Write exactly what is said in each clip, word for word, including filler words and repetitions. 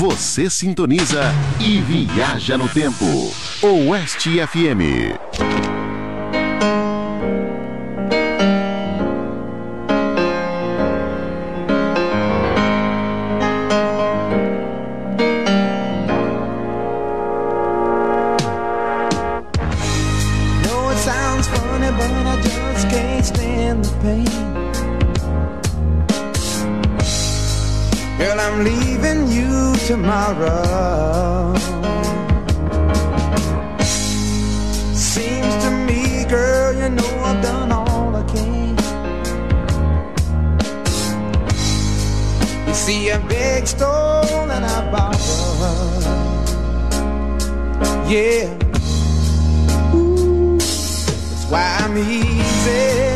Você sintoniza e viaja no tempo. Oeste F M. Tomorrow seems to me, girl, you know I've done all I can. You see, I beg, stole, and I borrowed. Yeah, ooh, that's why I'm easy.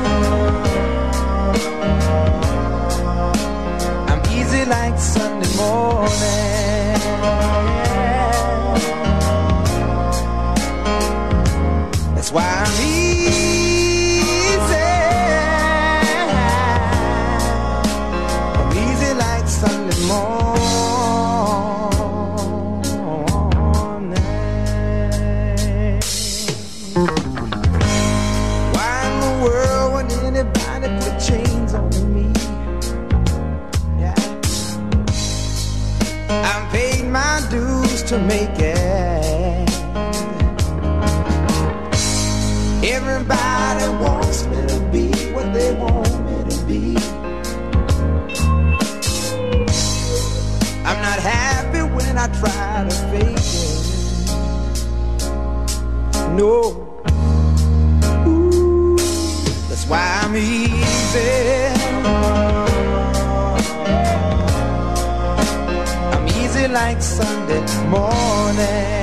I'm easy like Sunday morning. That's why I'm easy. I'm easy like Sunday morning. Why in the world would anybody put chains on me? Yeah, I paid my dues to make it. Everybody wants me to be what they want me to be. I'm not happy when I try to fake it. No. Ooh, that's why I'm easy. I'm easy like Sunday morning.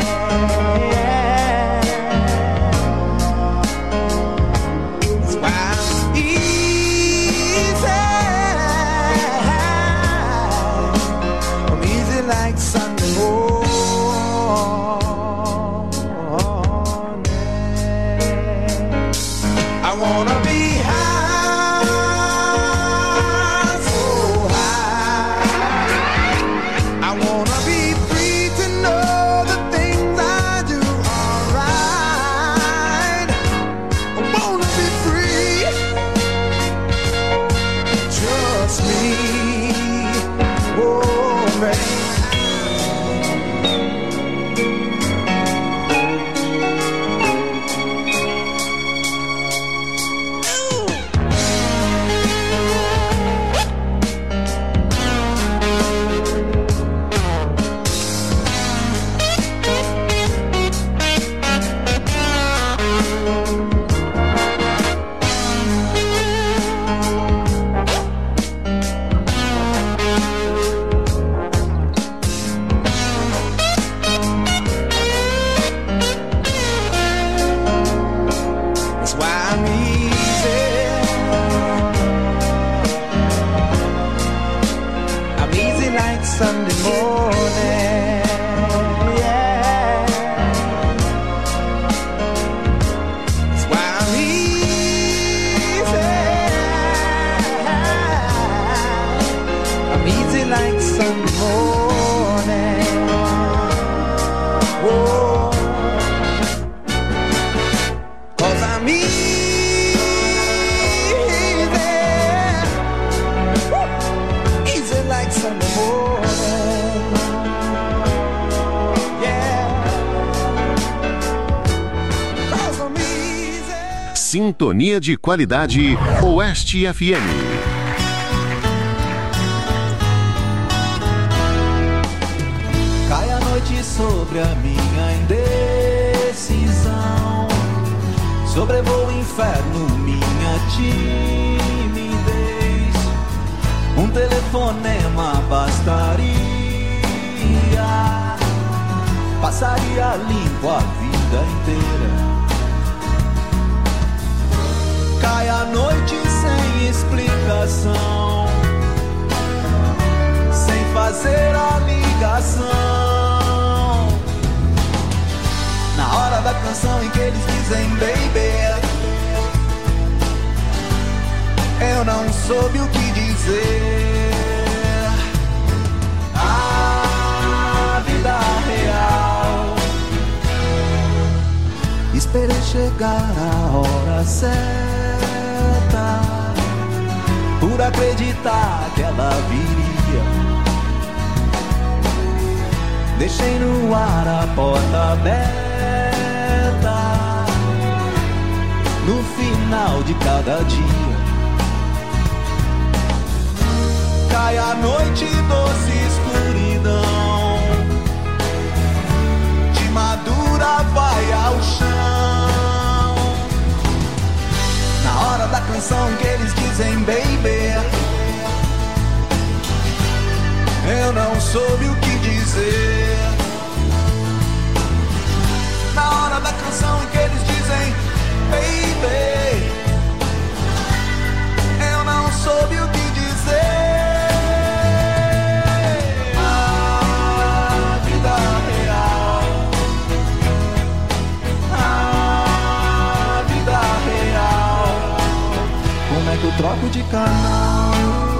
Sintonia de qualidade Oeste F M. Cai a noite sobre a minha indecisão, sobrevoo o inferno, minha timidez. Um telefonema bastaria, passaria limpo a vida inteira. Cai a noite sem explicação, sem fazer a ligação. Na hora da canção em que eles dizem baby, eu não soube o que dizer. Ah, Esperei chegar a hora certa, por acreditar que ela viria. Deixei no ar a porta aberta, no final de cada dia. Cai a noite, doce escuridão, de madura vai ao chão. Na hora da canção que eles dizem baby, eu não soube o que dizer. Na hora da canção em que eles dizem baby, eu não soube o que dizer. A vida real, a vida real, como é que eu troco de canal?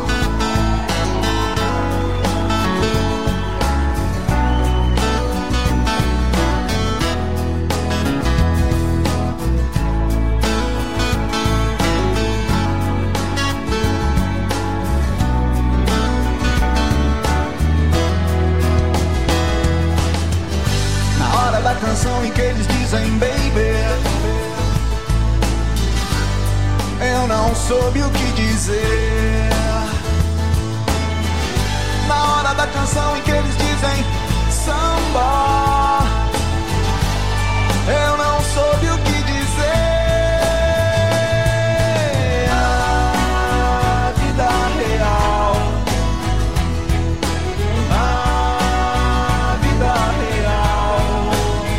Da canção em que eles dizem baby, eu não soube o que dizer. Na hora da canção em que eles dizem samba, eu não soube o que dizer. A vida real, a vida real.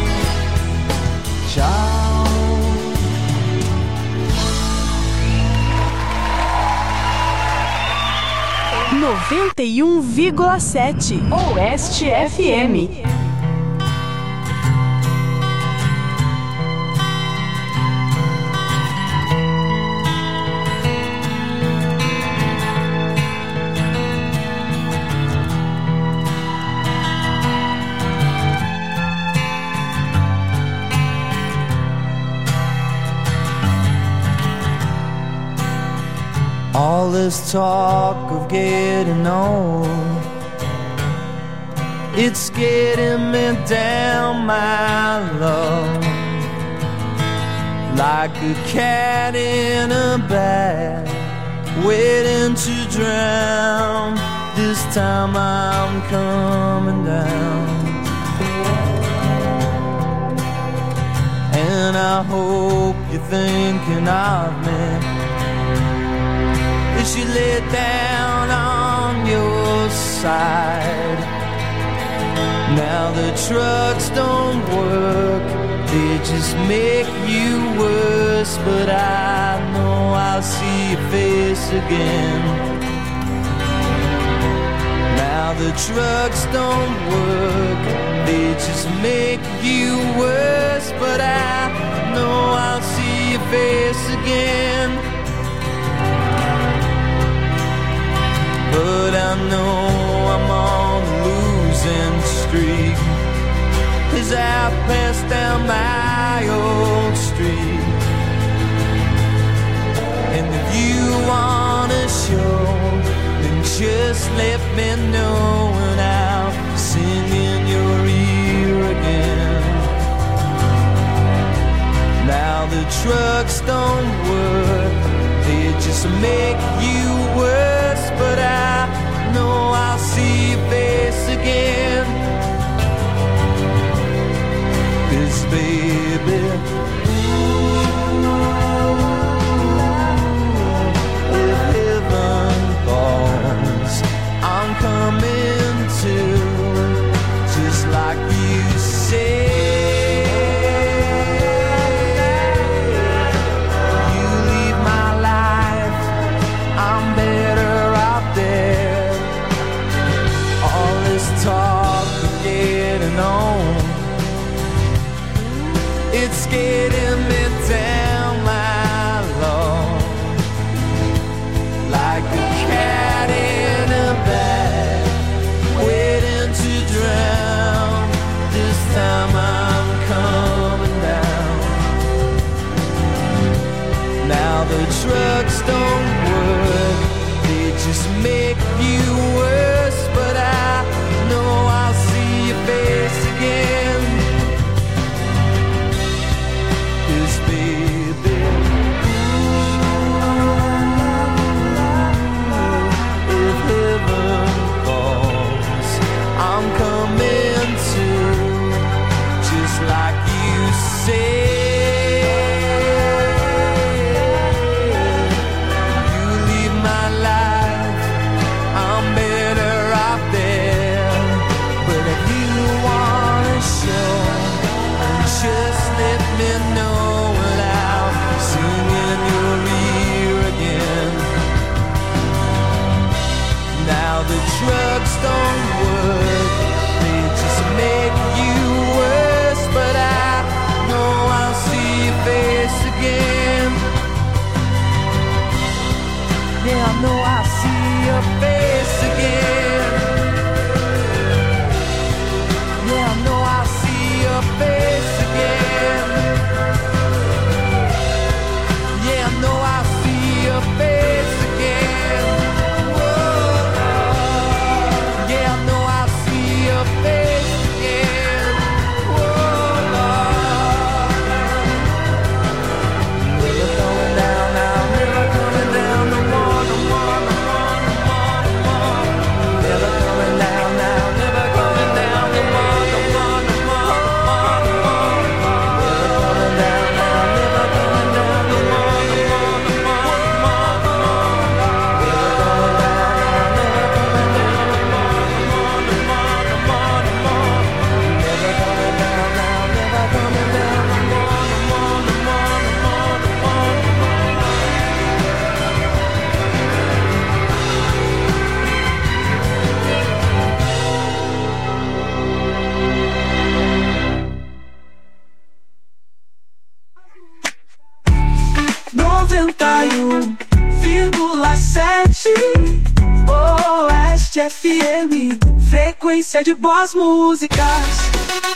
Tchau. noventa e um vírgula sete Oeste F M. All this talk of getting old, it's getting me down, my love, like a cat in a bag, waiting to drown. This time I'm coming down, and I hope you're thinking of me as you lay down on your side. Now the trucks don't work, they just make you worse. But I know I'll see your face again. Now the trucks don't work, they just make you worse. But I know I'll see your face again. But I know I'm on a losing streak as I pass down my old street. And if you wanna show, then just let me know, and I'll sing in your ear again. Now the trucks don't work, they just make you worse. But I know I'll see your face again. 'Cause baby, if heaven falls, I'm coming too, just like you say. It's getting me down, my love, like a cat in a bag, waiting to drown. This time I'm coming down, the drugs don't work, they just make you worse. But I know I'll see your face again. 'Cause baby, ooh, if heaven falls, I'm coming too, just like you say. Drugs don't work, they just make you worse. But I know I'll see your face again. Yeah, I know I'll see your face again. Yeah, I know I'll see your face again. Yeah, I know I'll see your face again. noventa e um vírgula sete Oeste F M, frequência de boas músicas.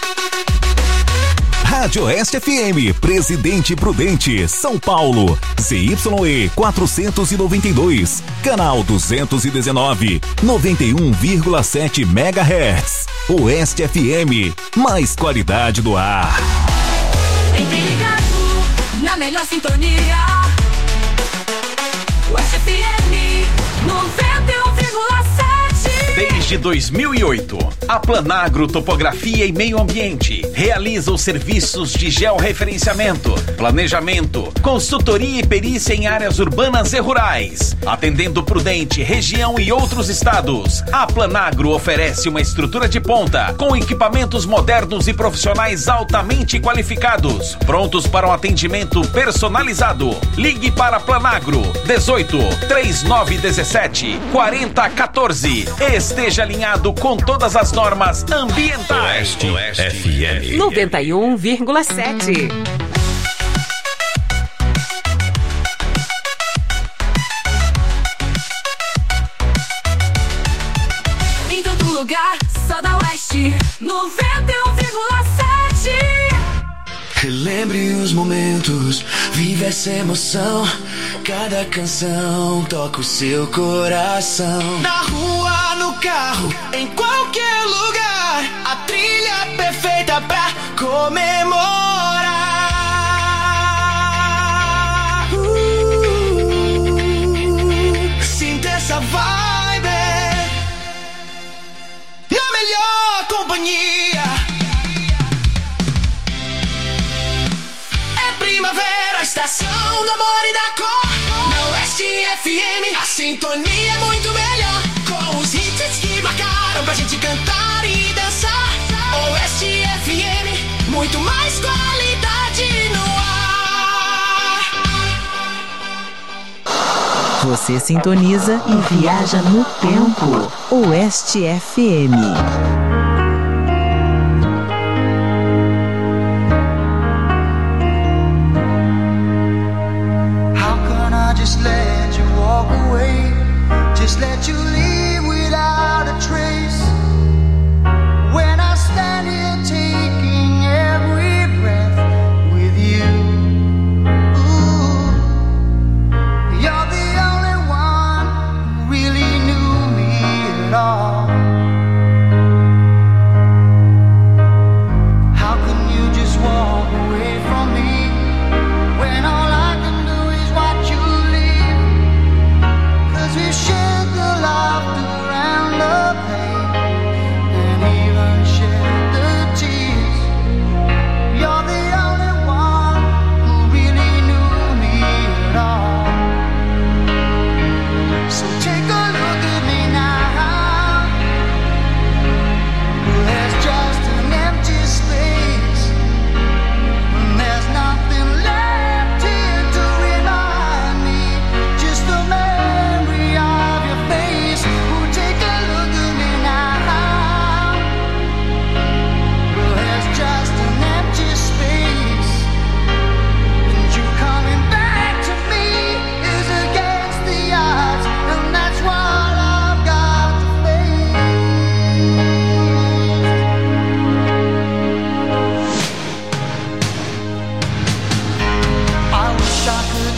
Rádio Oeste F M, Presidente Prudente, São Paulo, Z Y E quatrocentos e noventa e dois, canal duzentos e dezenove, noventa e um vírgula sete megahertz. Oeste F M, mais qualidade do ar. Sempre ligado, na melhor sintonia. Oeste F M, noventa e um vírgula sete. Desde dois mil e oito, a Planagro Topografia e Meio Ambiente realiza os serviços de georreferenciamento, planejamento, consultoria e perícia em áreas urbanas e rurais. Atendendo Prudente, região e outros estados, a Planagro oferece uma estrutura de ponta com equipamentos modernos e profissionais altamente qualificados, prontos para um atendimento personalizado. Ligue para Planagro dezoito, trinta e nove dezessete, quarenta quatorze. Esteja alinhado com todas as normas ambientais. Oeste, Oeste F M noventa e um vírgula sete. Em todo lugar, só da Oeste, noventa e um vírgula sete. Relembre os momentos, vive essa emoção. Cada canção toca o seu coração. Na rua, no carro, em qualquer lugar, a trilha perfeita pra comemorar. uh, Sinta essa vibe na melhor companhia. É primavera, estação do amor e da cor. Na Oeste F M, a sintonia é muito melhor. Com os hits que marcaram pra gente cantar e dançar. Oeste F M, muito mais qualidade no ar. Você sintoniza e viaja no tempo. Oeste F M. Just let you walk away, just let you leave without a trace. When I stand here taking every breath with you, ooh,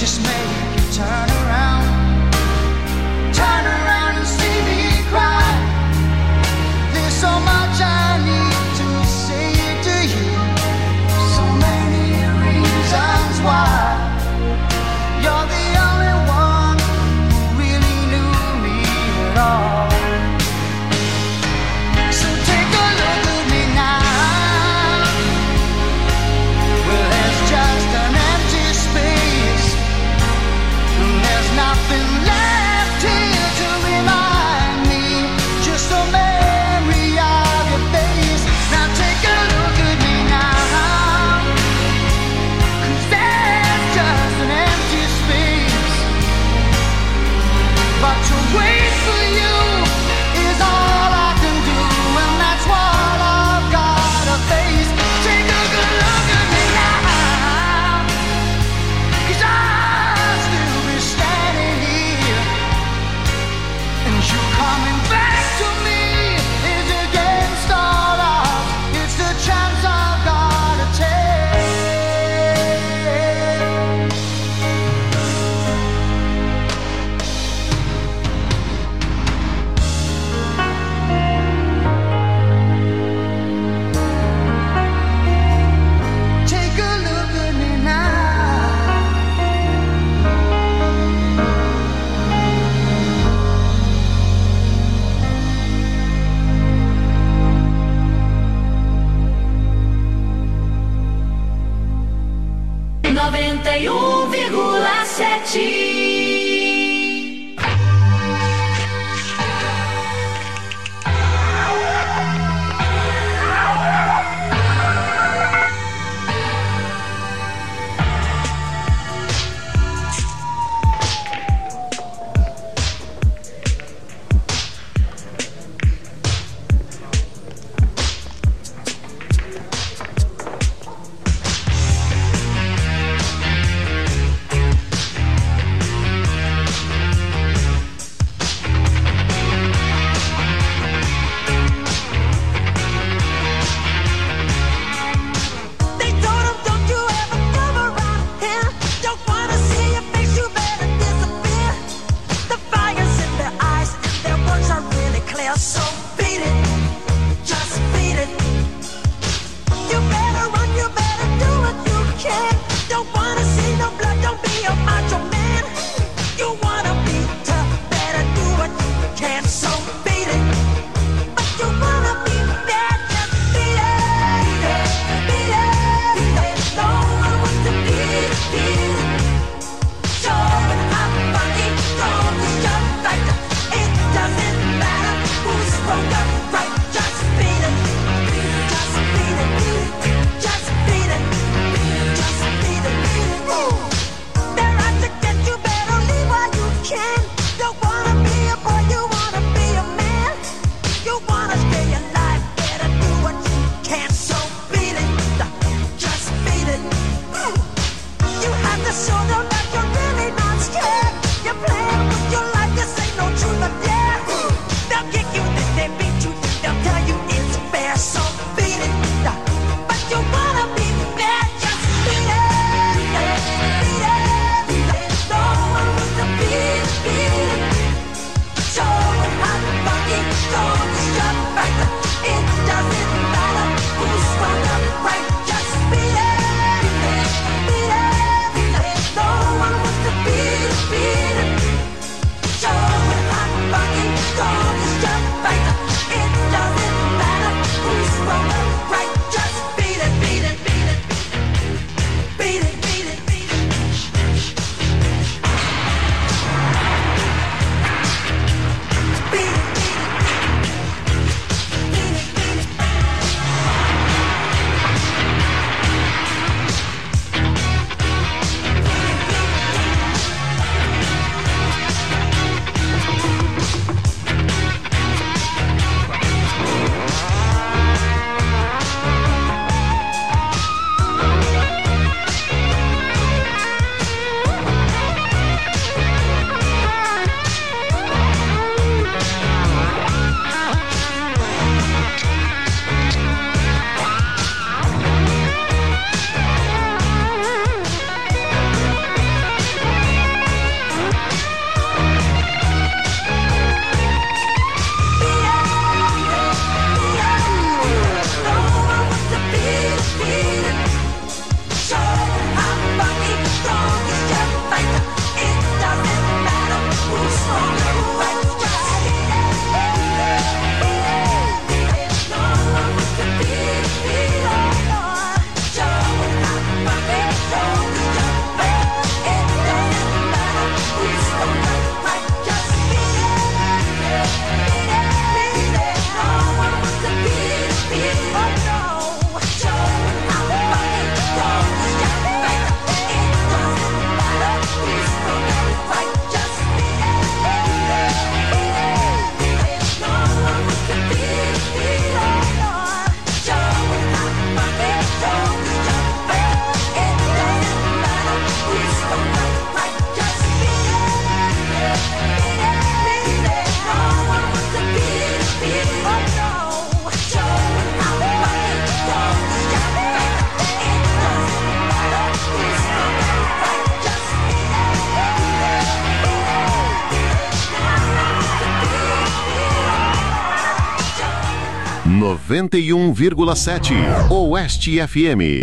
just make you turn around, turn around and see me cry. There's so much I need to say to you, so many reasons why. You're the only one who really knew me at all. So take a look at me now. Well, there's just an empty space, and there's nothing left here to remind me, just a memory of your face. Now take a look at me now, 'cause there's just an empty space, but to wait for you is all I can do, and that's what I've gotta face. Take a good look at me now, 'cause I'll still be standing here, and you coming back to me is against all odds. It's the chance I've gotta take. Take a look at me now. noventa e um vírgula sete. They told him, don't you ever come around here. Don't wanna see your face, you better disappear. The fire's in their eyes and their words are really clear. So beat it, just beat it. You better run, you better do what you can. Don't wanna see no blood, don't be a macho man. You wanna be tough, better do what you can. So beat it, but you wanna be bad, just beat it, beat it, beat it. No one wants to beat it, beat it. Showing how funny, don't jump right. It doesn't matter who's wrong or right. Just beat it, just beat it, just beat it, just beat it. Ooh. They're out to get you, better leave while you can. Don't wanna be a boy, you wanna be a man. You wanna stay alive, better do what you can. So beat it, just beat it. Ooh. You have to show them that you're really not scared. You're playing with your life, this ain't no truth or dare. They'll kick you, then they beat you, then they'll tell you it's fair. So beat it, but you wanna be bad, just beat it, beat it, beat it. No one wants to beat it, beat it. Show them how funny, don't jump back. It doesn't matter who's wrong or right. Just beat it, beat it, beat it. No noventa e um vírgula sete Oeste F M.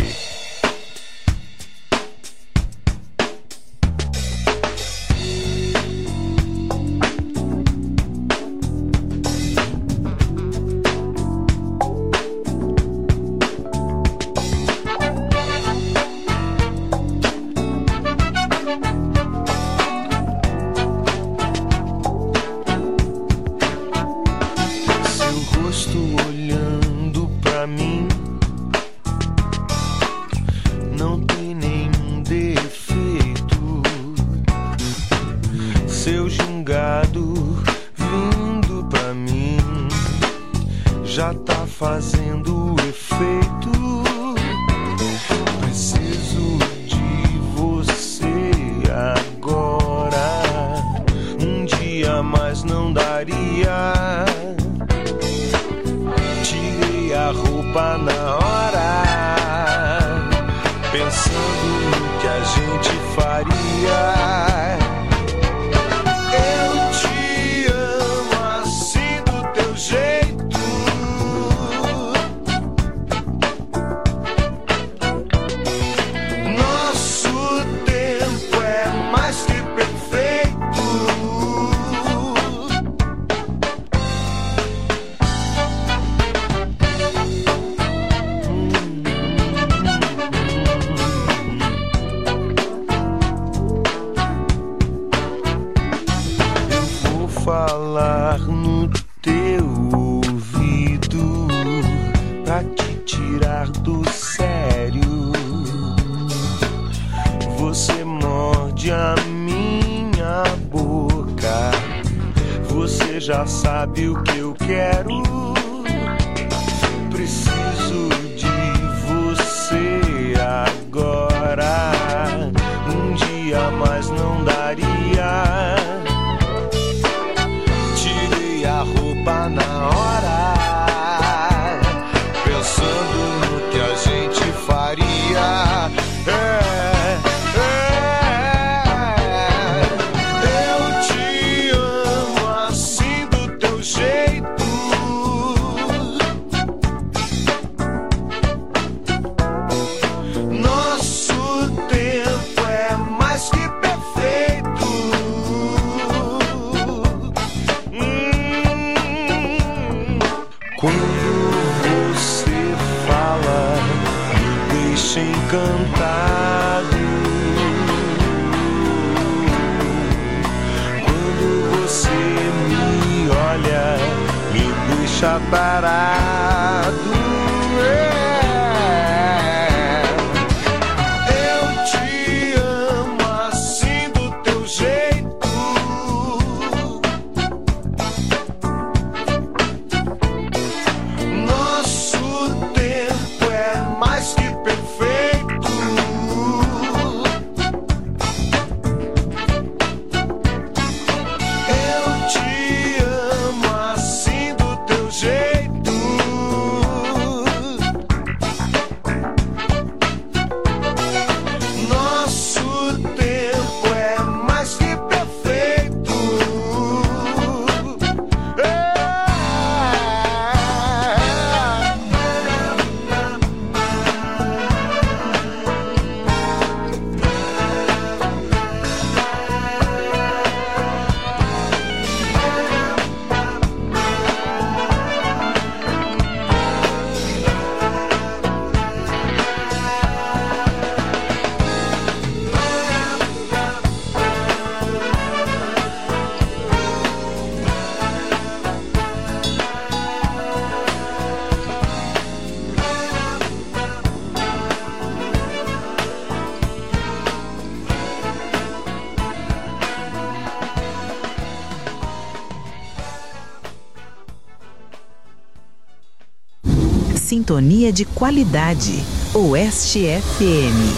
Sintonia de qualidade. Oeste F M.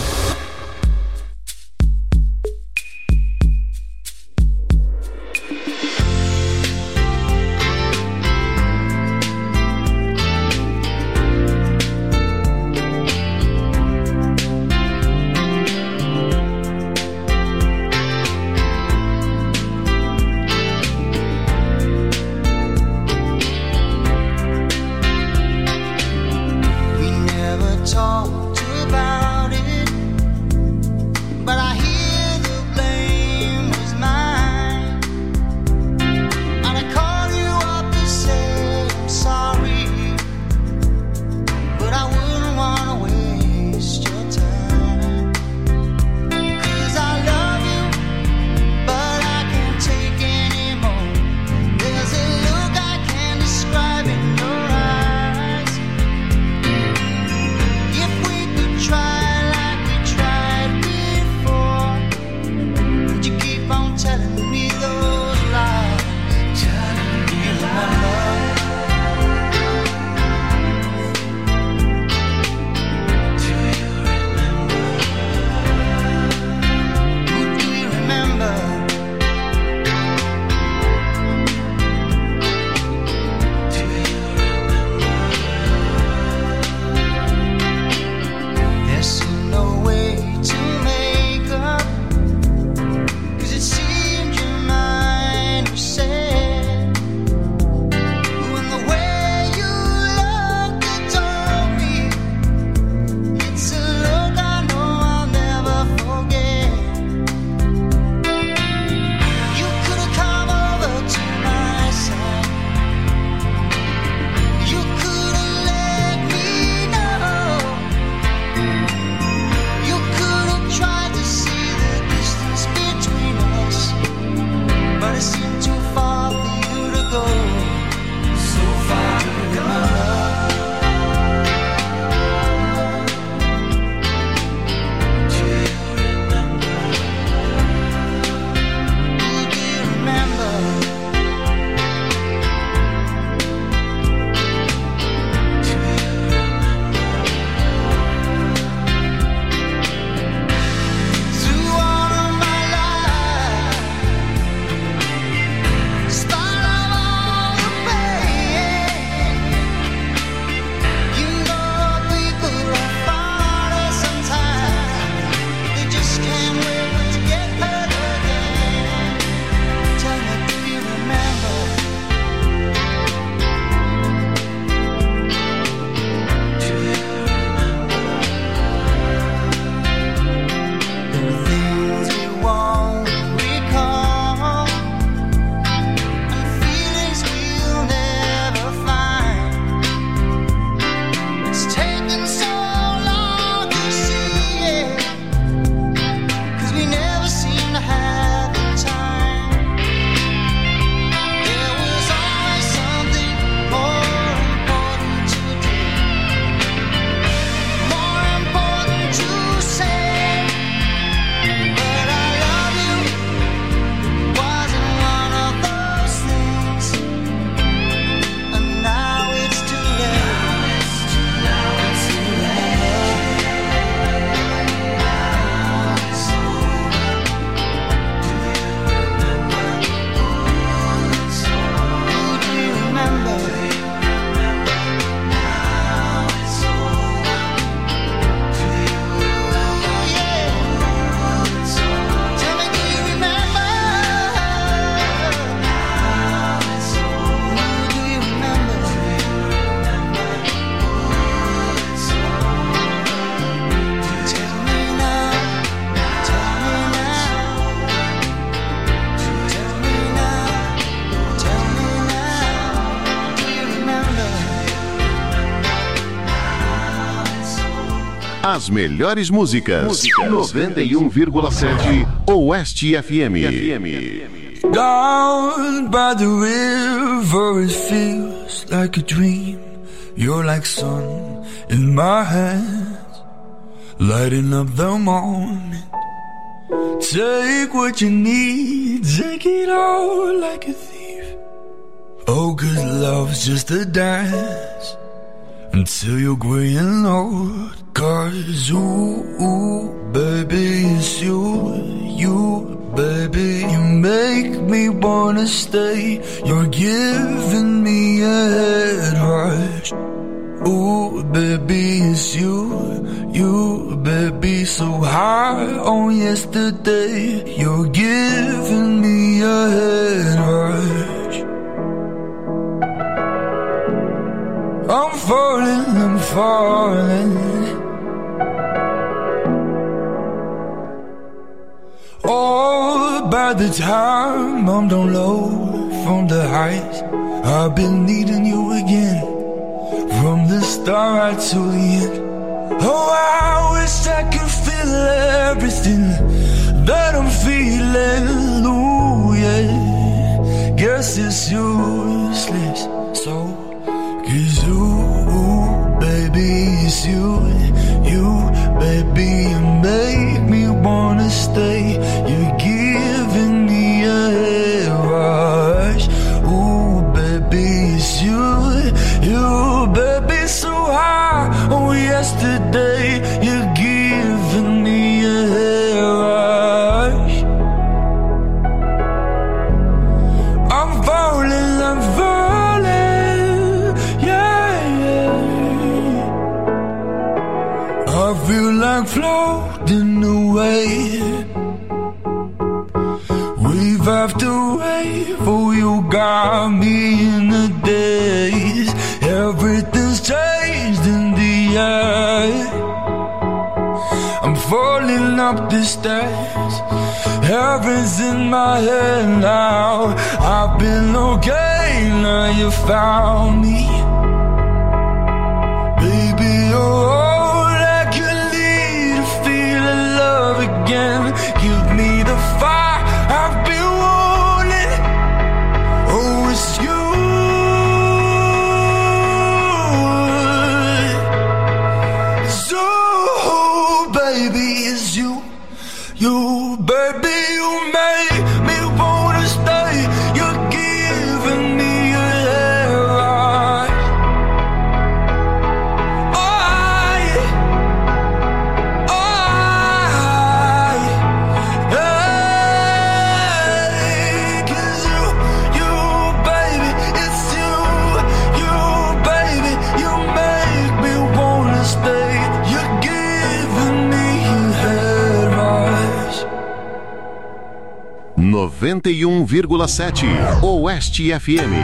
As melhores músicas. Músicas. noventa e um vírgula sete Oeste F M. Down by the river, it feels like a dream. You're like sun in my hands, lighting up the moment. Take what you need, take it all like a thief. Oh, 'cause love's just a dance until you're gray and old. 'Cause ooh, ooh, baby, it's you, you, baby. You make me wanna stay. You're giving me a head rush. Ooh, baby, it's you, you, baby. So high on yesterday. You're giving me a head rush. I'm falling, I'm falling. All by the time I'm down low from the heights, I've been needing you again. From the start to the end. Oh, I wish I could feel everything that I'm feeling. Ooh, yeah. Guess it's useless. So, 'cause you, baby, it's you, you, baby, you make me wanna stay. You're giving me a head rush. Ooh, baby, it's you, you, baby, so high. Oh, yesterday, you're giving me a head rush. I'm falling, I'm falling, yeah, yeah. I feel like floating away. We've have to wait for you, got me in the daze. Everything's changed in the air. I'm falling up the stairs. Heaven's in my head now. I've been okay, now you found me. Baby, you're all I can need to feel love again. Give me the fire I've been wanting. Oh, it's you. So, baby, it's you. You, baby, you make me wanna stay. You're giving me a head rush. Oh, yeah. Oh, yeah. Hey, 'cause you, you, baby, it's you. You, baby, you make me wanna stay. You're giving me a head rush. noventa e um vírgula sete Oeste F M.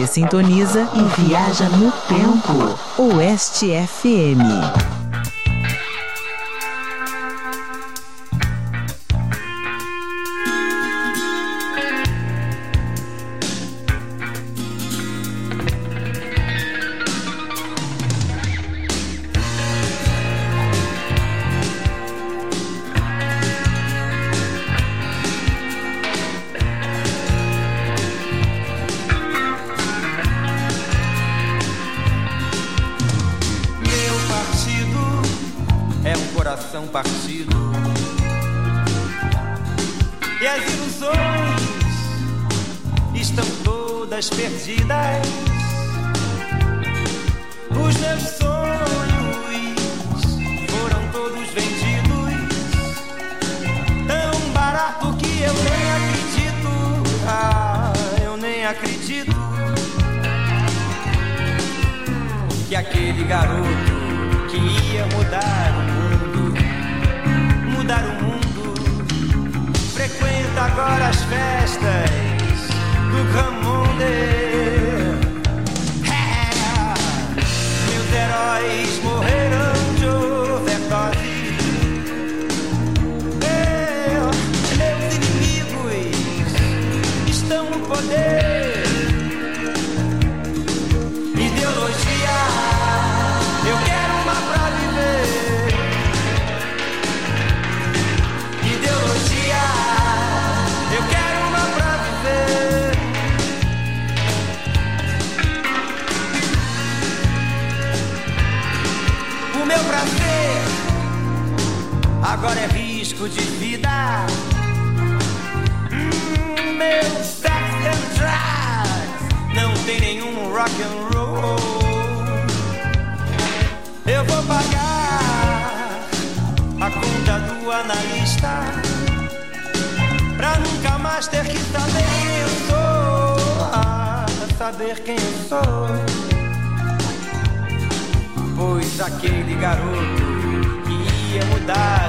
Você sintoniza e viaja no tempo. Oeste F M. Partido e as ilusões estão todas perdidas. Os meus sonhos foram todos vendidos, tão barato que eu nem acredito. Ah, eu nem acredito que aquele garoto que ia mudar o mundo, mudar o mundo, frequenta agora as festas do Camonde. É, meus heróis morreram de overdose. É, meus inimigos estão no poder. Ideologia, eu quero uma pra viver. Ideologia, eu quero uma pra viver. O meu prazer agora é risco de vida. Hum, meu sex and drugs não tem nenhum rock and roll. Eu vou pagar a conta do analista pra nunca mais ter que saber quem eu sou. Ah, saber quem eu sou. Pois aquele garoto que ia mudar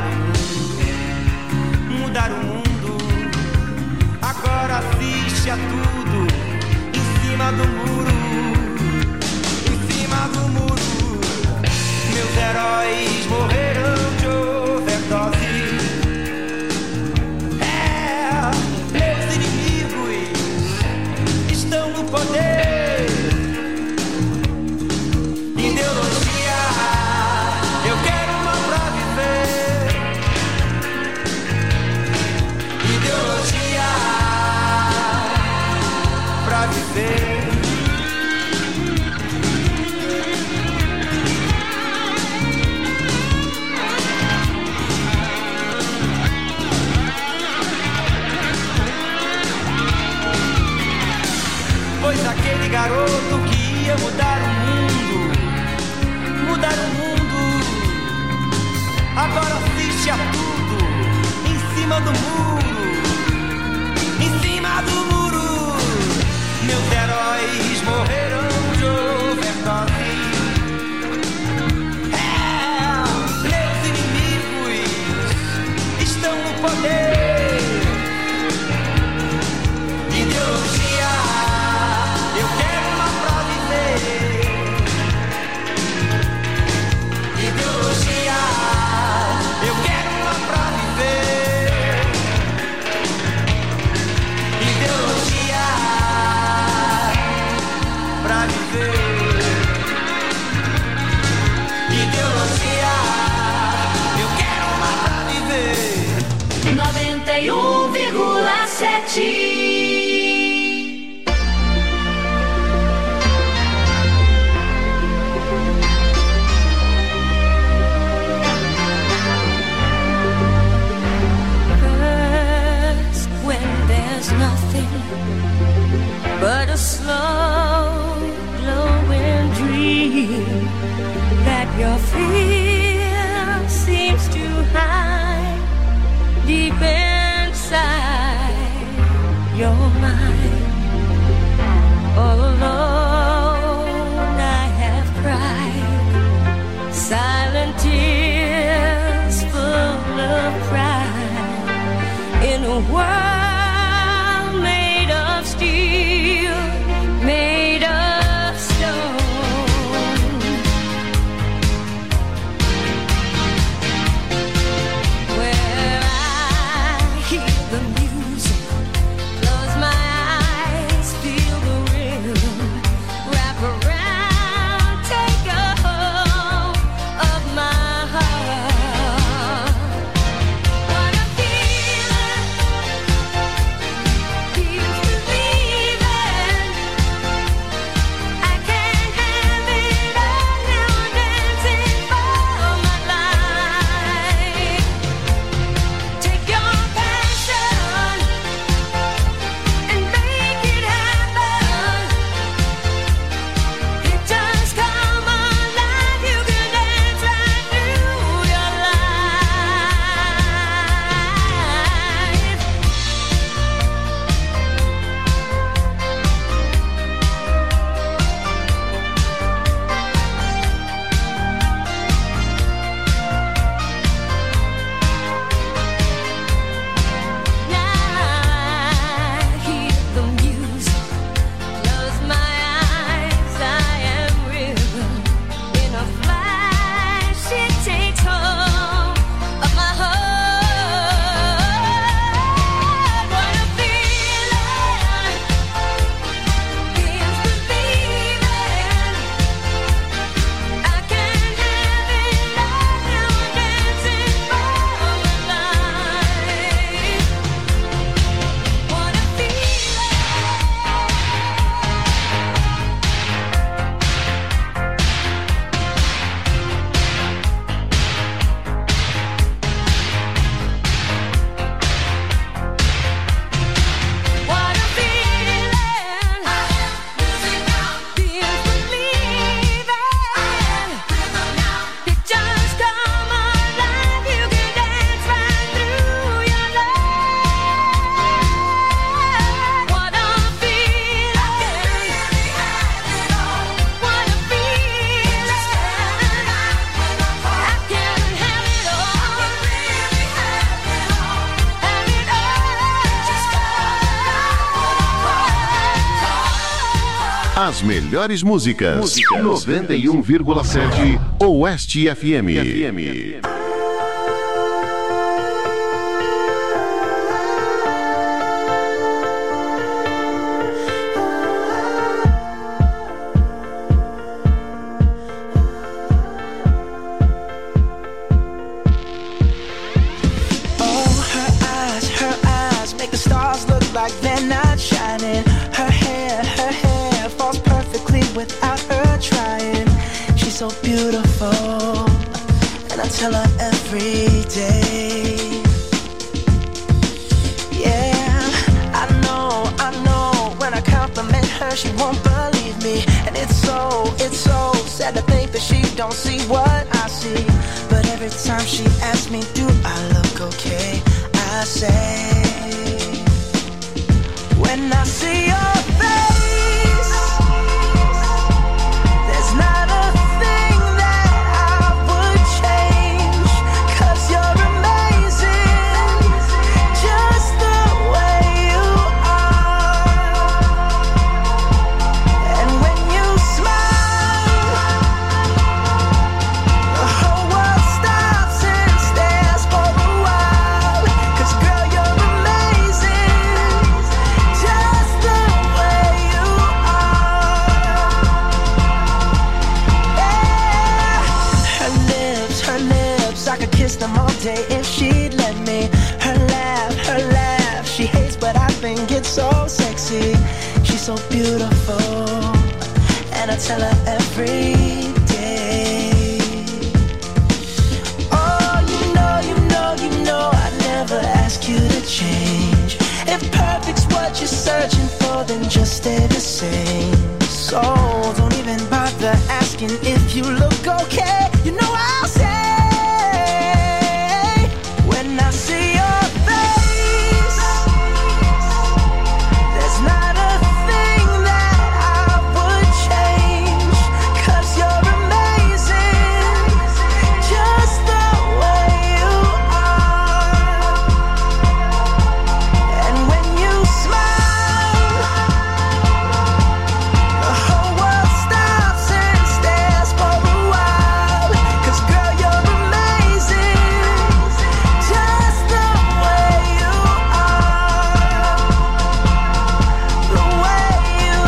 o mundo, mudar o mundo, agora assiste a tudo em cima do muro, em cima do muro. Meus heróis morreram de overdose. É, meus inimigos estão no poder. Ideologia, eu quero uma pra viver. Ideologia, pra viver. Pois aquele garoto que ia mudar o mundo, mudar o mundo, agora assiste a tudo em cima do muro, em cima do muro. Meus heróis morreram de overdose. É, meus inimigos estão no poder. Ideologia, eu quero uma pra viver. Ideologia, eu quero uma pra viver. Ideologia, pra viver. Ideologia, eu quero uma pra viver. noventa e um vírgula sete. But a slow glowing dream that your fear seems to hide deep inside your mind. All alone I have cried silent tears full of pride in a world made of steel, made of As melhores músicas. músicas. noventa e um vírgula sete Oeste F M. F M. Like they're not shining. Her hair, her hair falls perfectly without her trying. She's so beautiful, and I tell her every day. Yeah, I know, I know. When I compliment her, she won't believe me, and it's so, it's so sad to think that she don't see what I see. But every time she asks me, do I look okay? I say, when I see your face, there's not a thing that I would change, 'cause you're amazing, just the way you are. And when you smile, the whole world stops and stares for a while, 'cause girl, you're amazing, just the way you are. Yeah. Her lips, her lips, I could kiss them all day if she'd let me. Her laugh, her laugh, she hates but I think it's so sexy. She's so beautiful, and I tell her every day. Oh, you know, you know, you know I'd never ask you to change. If perfect's what you're searching for, then just stay the same. So don't even bother asking if you look okay. You know I'll say, when I see your face, there's not a thing that I would change, 'cause you're amazing, just the way you are. And when you smile, the whole world stops and stares for a while, 'cause girl, you're amazing, just the way you are. The way you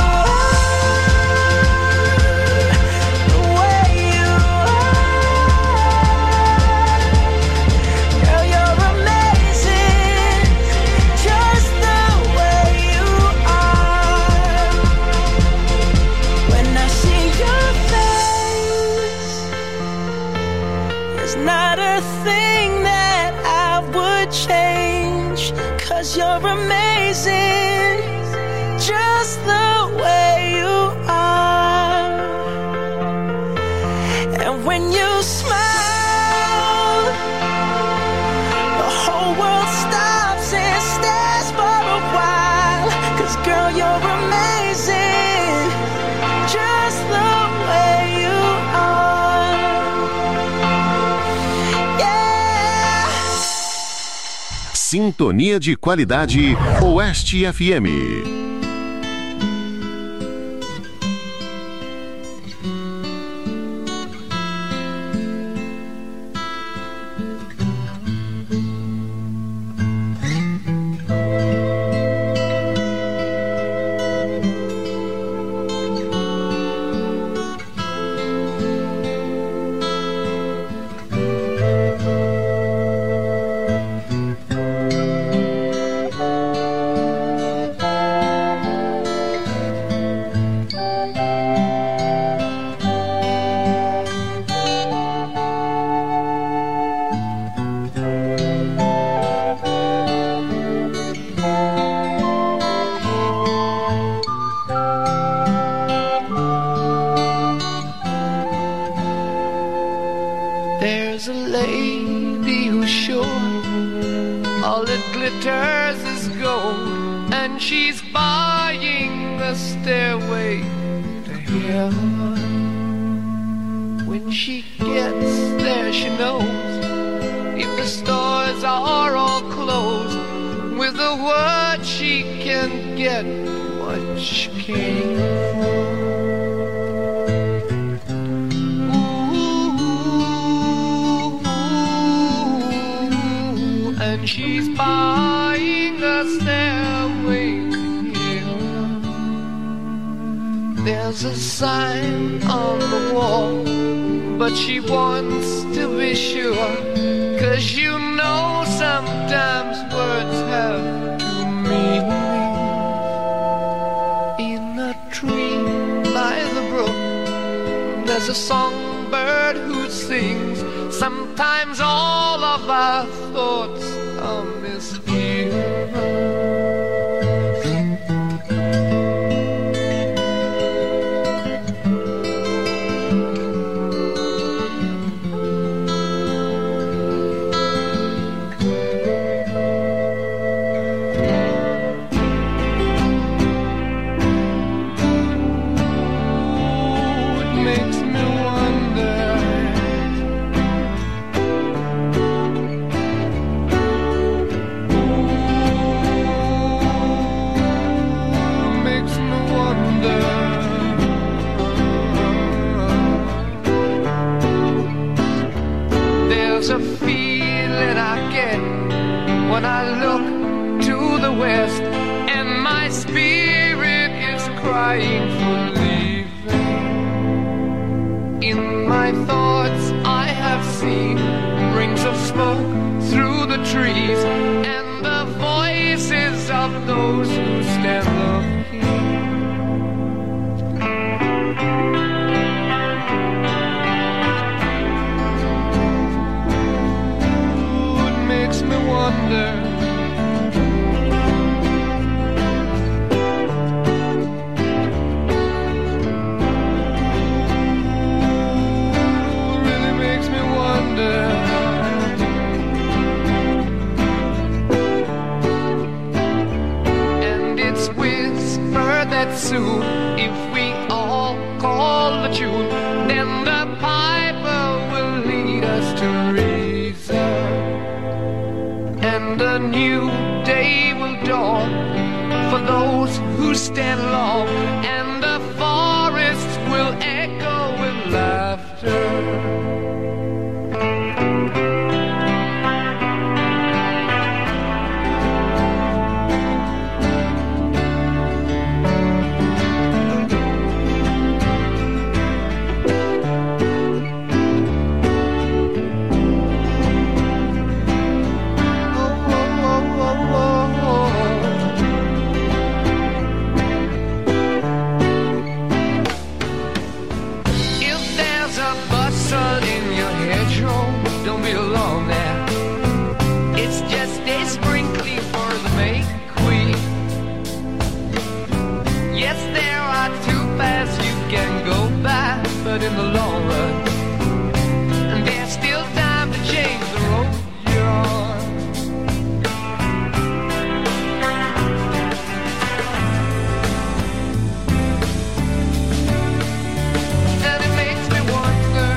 are, the way you are. Girl, you're amazing, just the way you are. When I see your face, there's not a thing that I would change, 'cause you're amazing, just the way you are. And when you smile, the whole world stops and stares for a while, 'cause girl, you're amazing, just the way you are. Yeah. Sintonia de qualidade Oeste F M. There's a lady who's sure all that glitters is gold, and she's buying the stairway to heaven. When she gets there, she knows if the stores are all closed, with a word she can get what she came for. She's buying a stairway here. There's a sign on the wall, but she wants to be sure. Cause you know sometimes words have two meanings. In a tree by the brook, there's a songbird who sings. Sometimes all of our thoughts are misheard. There's a feeling I get when I look to the west, and my spirit is crying for leaving. In my thoughts I have seen rings of smoke through the trees, and the voices of those who stand looking. Wonder. Really makes me wonder. And it's whispered that soon, if we all call the tune, then the piper will lead us to reason. And a new day will dawn for those who stand long, and the forests will echo with laughter. Don't be alone there. It's just a sprinkling for the May Queen. Yes, there are two paths you can go by, but in the long run, and there's still time to change the road you're on. And it makes me wonder.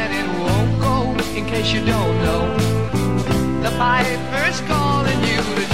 In case you don't know, the piper's calling you to